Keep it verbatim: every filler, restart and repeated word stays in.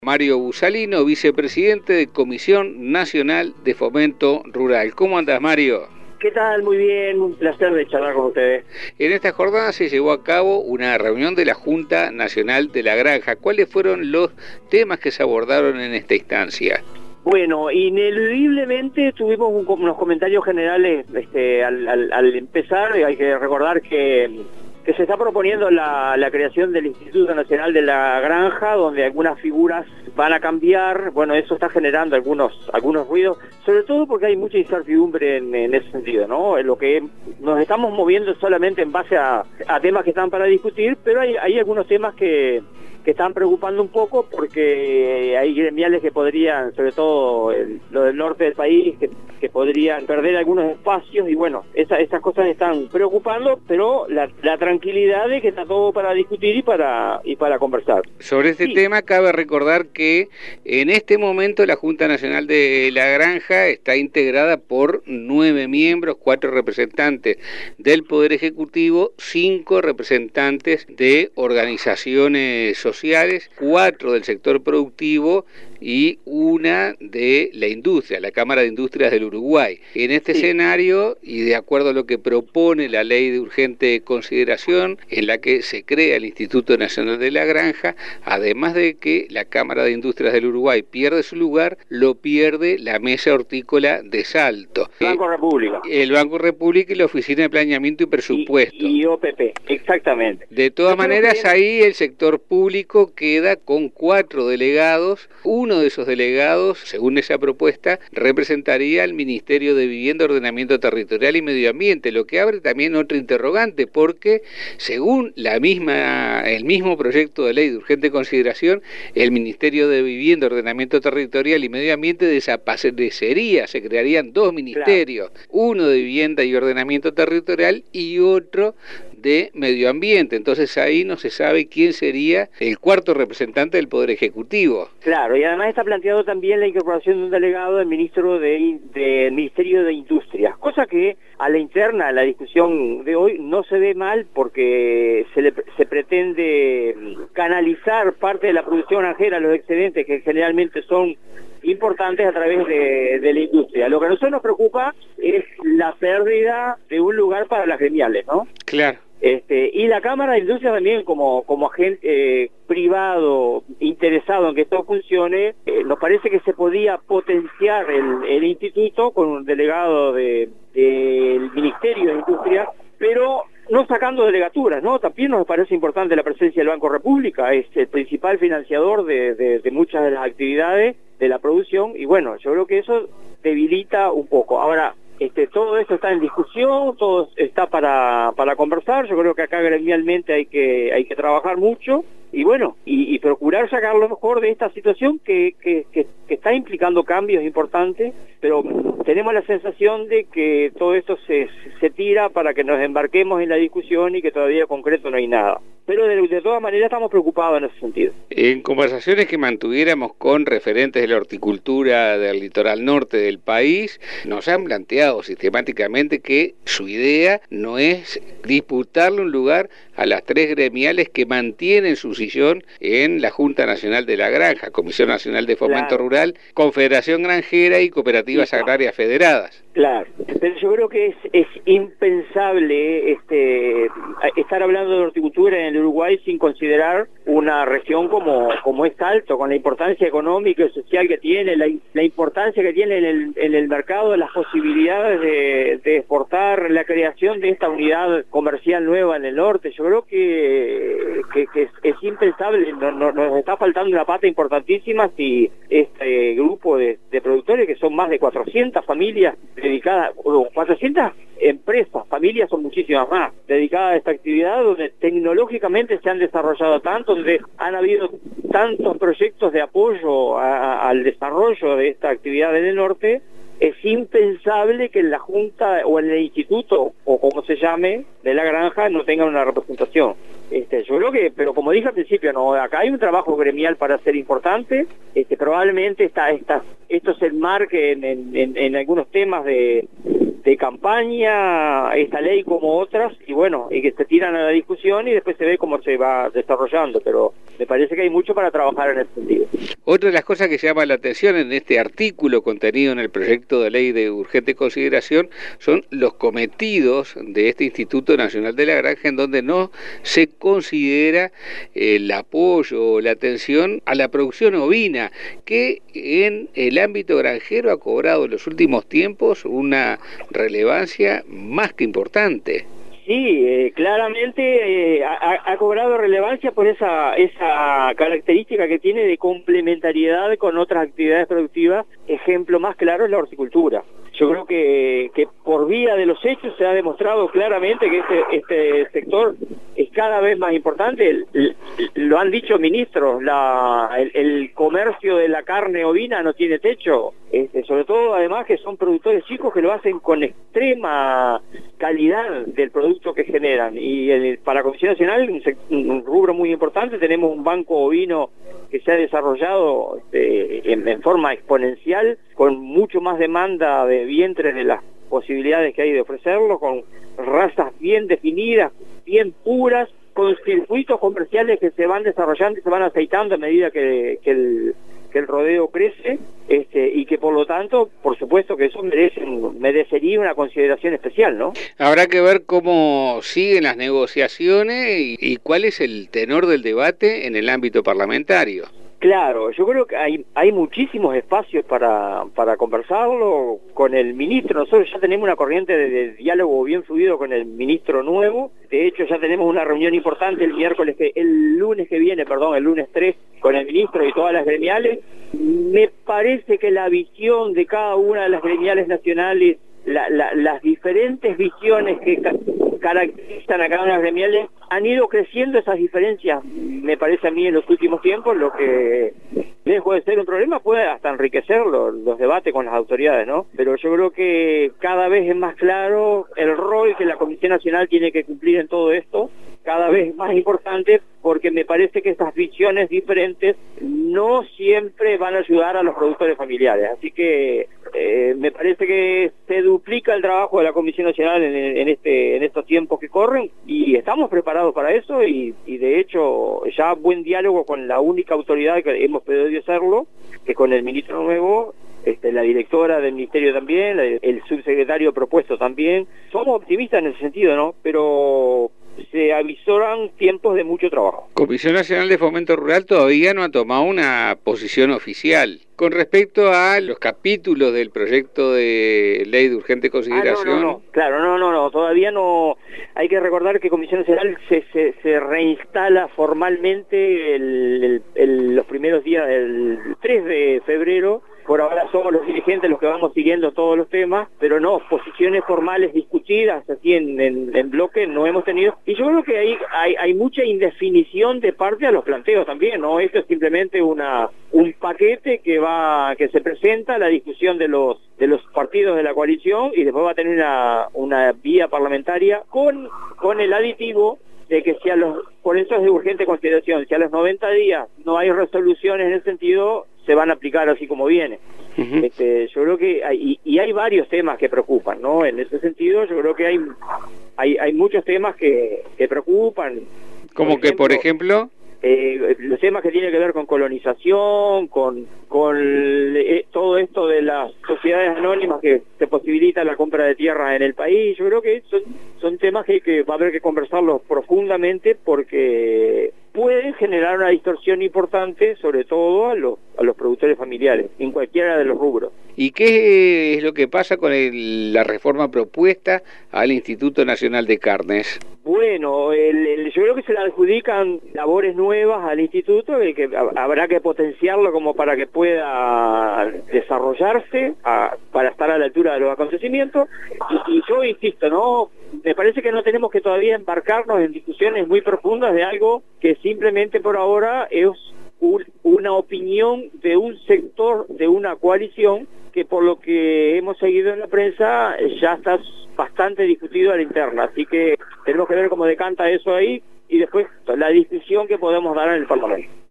Mario Busalino, vicepresidente de Comisión Nacional de Fomento Rural. ¿Cómo andas, Mario? ¿Qué tal? Muy bien, un placer de charlar con ustedes. En esta jornada se llevó a cabo una reunión de la Junta Nacional de la Granja. ¿Cuáles fueron los temas que se abordaron en esta instancia? Bueno, ineludiblemente tuvimos un, unos comentarios generales este, al, al, al empezar. Hay que recordar que... que se está proponiendo la, la creación del Instituto Nacional de la Granja, donde algunas figuras van a cambiar. Bueno, eso está generando algunos algunos ruidos, sobre todo porque hay mucha incertidumbre en, en ese sentido, ¿no? En lo que nos estamos moviendo solamente en base a, a temas que están para discutir, pero hay, hay algunos temas que, que están preocupando un poco, porque hay gremiales que podrían, sobre todo el, lo del norte del país, que, que podrían perder algunos espacios, y bueno, esa, esas cosas están preocupando, pero la, la tranquilidad de que está todo para discutir y para y para conversar. Sobre este sí. tema cabe recordar que en este momento la Junta Nacional de la Granja está integrada por nueve miembros, cuatro representantes del Poder Ejecutivo, cinco representantes de organizaciones sociales, cuatro del sector productivo y una de la industria, la Cámara de Industrias del Uruguay. En este sí. escenario, y de acuerdo a lo que propone la Ley de Urgente Consideración, en la que se crea el Instituto Nacional de la Granja, además de que la Cámara de Industrias del Uruguay pierde su lugar, lo pierde la Mesa Hortícola de Salto. El Banco República. El Banco República y la Oficina de Planeamiento y Presupuesto. Y, y O P P, exactamente. De todas Yo maneras, que... ahí el sector público queda con cuatro delegados. Uno de esos delegados, según esa propuesta, representaría al Ministerio de Vivienda, Ordenamiento Territorial y Medio Ambiente, lo que abre también otro interrogante, porque según la misma, el mismo proyecto de ley de urgente consideración, el Ministerio de Vivienda, Ordenamiento Territorial y Medio Ambiente desaparecería, se crearían dos ministerios, claro. uno de Vivienda y Ordenamiento Territorial y otro de Medio Ambiente. Entonces ahí no se sabe quién sería el cuarto representante del Poder Ejecutivo. Claro, y además está planteado también la incorporación de un delegado del ministro de, de Ministerio de Industria, cosa que a la interna, a la discusión de hoy, no se ve mal, porque se, le, se pretende canalizar parte de la producción granjera, los excedentes que generalmente son importantes, a través de, de la industria. Lo que a nosotros nos preocupa es la pérdida de un lugar para las gremiales, ¿no? Claro. Este, y la Cámara de Industria también, como, como agente eh, privado interesado en que esto funcione, eh, nos parece que se podía potenciar el, el instituto con un delegado de, del Ministerio de Industria, pero no sacando delegaturas, ¿no? También nos parece importante la presencia del Banco República, es el principal financiador de, de, de muchas de las actividades de la producción, y bueno, yo creo que eso debilita un poco. Ahora, Este, todo esto está en discusión, todo está para, para conversar. Yo creo que acá gremialmente hay que, hay que trabajar mucho y bueno, y, y procurar sacar lo mejor de esta situación que, que, que, que está implicando cambios importantes, pero tenemos la sensación de que todo esto se, se tira para que nos embarquemos en la discusión y que todavía concreto no hay nada. Pero de, de todas maneras estamos preocupados en ese sentido. En conversaciones que mantuviéramos con referentes de la horticultura del litoral norte del país, nos han planteado sistemáticamente que su idea no es disputarle un lugar a las tres gremiales que mantienen su sillón en la Junta Nacional de la Granja, Comisión Nacional de Fomento claro. Rural, Confederación Granjera y Cooperativas sí, Agrarias Federadas. Claro, pero yo creo que es, es impensable este, estar hablando de horticultura en el Uruguay sin considerar una región como, como es Salto, con la importancia económica y social que tiene, la, la importancia que tiene en el, en el mercado, las posibilidades de, de exportar, la creación de esta unidad comercial nueva en el norte. Yo creo que, que, que es, es impensable, no, no, nos está faltando una pata importantísima si este grupo de, de productores, que son más de cuatrocientas familias dedicadas, o cuatrocientas empresas, familias son muchísimas más, dedicadas a esta actividad, donde tecnológicamente se han desarrollado tanto, donde han habido tantos proyectos de apoyo a, a, al desarrollo de esta actividad en el norte. es impensable que en la Junta o en el Instituto, o como se llame, de la granja no tengan una representación. Este, yo creo que, pero como dije al principio, no, acá hay un trabajo gremial para ser importante. Este, probablemente esta, esta, esto se enmarque en, en, en, en algunos temas de, de campaña, esta ley como otras, y bueno, y que se tiran a la discusión y después se ve cómo se va desarrollando, pero me parece que hay mucho para trabajar en ese sentido. Otra de las cosas que llama la atención en este artículo contenido en el proyecto de ley de urgente consideración son los cometidos de este Instituto Nacional de la Granja, en donde no se considera el apoyo o la atención a la producción ovina, que en el ámbito granjero ha cobrado en los últimos tiempos una relevancia más que importante. Sí, eh, claramente eh, ha, ha cobrado relevancia por esa esa característica que tiene de complementariedad con otras actividades productivas. Ejemplo más claro es la horticultura. Yo creo que, que por vía de los hechos se ha demostrado claramente que este, este sector es cada vez más importante. El, el, lo han dicho ministros, la, el, el comercio de la carne ovina no tiene techo. Este, sobre todo, además, que son productores chicos que lo hacen con extrema calidad del producto que generan. Y el, para la Comisión Nacional, un, un rubro muy importante, tenemos un banco ovino que se ha desarrollado este, en, en forma exponencial, con mucho más demanda de vientres de las posibilidades que hay de ofrecerlo, con razas bien definidas, bien puras, con circuitos comerciales que se van desarrollando y se van aceitando a medida que, que el que el rodeo crece, este, y que por lo tanto, por supuesto que eso merece, merecería una consideración especial, ¿no? Habrá que ver cómo siguen las negociaciones y, y cuál es el tenor del debate en el ámbito parlamentario. Claro, yo creo que hay hay muchísimos espacios para para conversarlo con el ministro. Nosotros ya tenemos una corriente de, de diálogo bien fluido con el ministro nuevo. De hecho, ya tenemos una reunión importante el miércoles, que, el lunes que viene, perdón, el lunes tres, con el ministro y todas las gremiales. Me parece que la visión de cada una de las gremiales nacionales, la, la, las diferentes visiones que ca caracterizan a cada una de las gremiales, han ido creciendo esas diferencias, me parece a mí, en los últimos tiempos, lo que lejos de ser un problema puede hasta enriquecer los, los debates con las autoridades, ¿no? Pero yo creo que cada vez es más claro el rol que la Comisión Nacional tiene que cumplir en todo esto, cada vez más importante, porque me parece que estas visiones diferentes no siempre van a ayudar a los productores familiares. Así que eh, me parece que se duplica el trabajo de la Comisión Nacional en, en este en estos tiempos que corren, y estamos preparados para eso, y, y de hecho ya buen diálogo con la única autoridad que hemos podido hacerlo, que con el ministro nuevo, este, la directora del ministerio también, la, el subsecretario propuesto también. Somos optimistas en ese sentido, ¿no? Pero se avisoran tiempos de mucho trabajo. Comisión Nacional de Fomento Rural todavía no ha tomado una posición oficial con respecto a los capítulos del proyecto de ley de urgente consideración. Ah, no, no, no. Claro, no, no, no, todavía no. Hay que recordar que Comisión Nacional se, se, se reinstala formalmente el, el, el, los primeros días del tres de febrero. Por ahora somos los dirigentes los que vamos siguiendo todos los temas, pero no, posiciones formales discutidas así en, en, en bloque no hemos tenido. Y yo creo que hay, hay, hay mucha indefinición de parte a los planteos también, ¿no? Esto es simplemente una un paquete que va que se presenta a la discusión de los de los partidos de la coalición, y después va a tener una, una vía parlamentaria con, con el aditivo de que si a los, por eso es de urgente consideración, si a los noventa días no hay resoluciones en ese sentido, se van a aplicar así como viene. Uh-huh. Este, yo creo que hay, y, y hay varios temas que preocupan, ¿no? En ese sentido yo creo que hay hay, hay muchos temas que, que preocupan. ¿Como que, por ejemplo? Eh, los temas que tienen que ver con colonización, con, con eh, todo esto de las sociedades anónimas que se posibilita la compra de tierras en el país. Yo creo que son, son temas que, que va a haber que conversarlos profundamente, porque pueden generar una distorsión importante, sobre todo a los, a los productores familiares, en cualquiera de los rubros. ¿Y qué es lo que pasa con el, la reforma propuesta al Instituto Nacional de Carnes? Bueno, el, el, yo creo que se le adjudican labores nuevas al instituto, y que habrá que potenciarlo como para que pueda desarrollarse, a, para estar a la altura de los acontecimientos. Y, y yo insisto, ¿no? Me parece que no tenemos que todavía embarcarnos en discusiones muy profundas de algo que simplemente por ahora es un, una opinión de un sector, de una coalición, que por lo que hemos seguido en la prensa ya está bastante discutido a la interna, así que tenemos que ver cómo decanta eso ahí y después la discusión que podemos dar en el Parlamento.